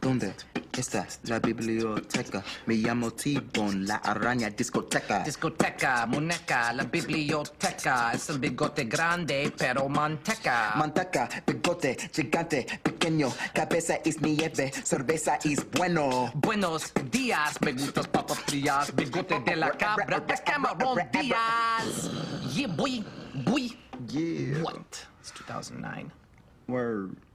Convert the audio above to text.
¿Dónde está la biblioteca? Me llamo T-Bone, la araña discoteca. Discoteca, muñeca, la biblioteca. Es el bigote grande, pero manteca. Manteca, bigote, gigante, pequeño. Cabeza es nieve, cerveza es bueno. Buenos días, me gustas papas frías. Bigote de la cabra, de Cameron Díaz. Yeah, boy. Yeah. What? It's 2009. Word.